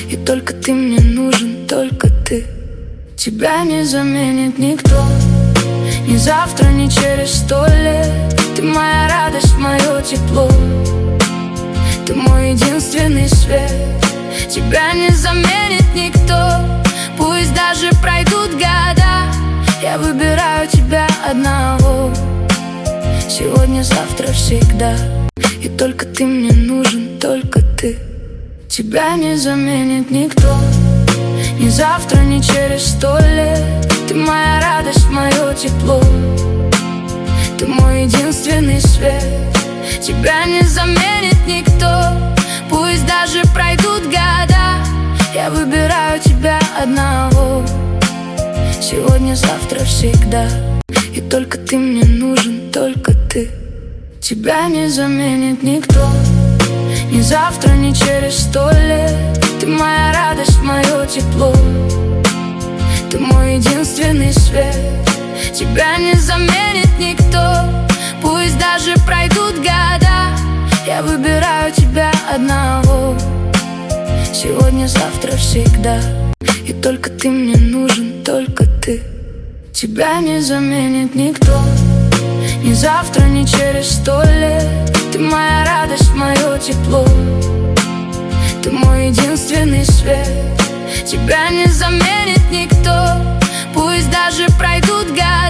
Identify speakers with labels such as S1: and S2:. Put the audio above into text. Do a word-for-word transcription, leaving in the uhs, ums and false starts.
S1: И только ты мне нужен, только ты. Тебя не заменит никто, ни завтра, ни через сто лет. Ты моя радость, мое тепло, ты мой единственный свет. Тебя не заменит никто, пусть даже пройдут года. Я выбираю тебя одного, сегодня, завтра, всегда. И только ты мне нужен, только ты. Тебя не заменит никто, ни завтра, ни через сто лет. Ты моя радость, мое тепло, ты мой единственный свет. Тебя не заменит никто, пусть даже пройдут года. Я выбираю тебя одного, сегодня, завтра, всегда. И только ты мне нужен, только ты. Тебя не заменит никто, ни завтра, ни через сто лет. Ты моя радость, мое тепло, ты мой единственный свет. Тебя не заменит никто, пусть даже пройдут года. Я выбираю тебя одного, сегодня, завтра, всегда. И только ты мне нужен, только ты. Тебя не заменит никто, ни завтра, ни через сто лет. Ты моя радость, мое тепло, ты мой единственный свет. Тебя не заменит никто, пусть даже пройдут года.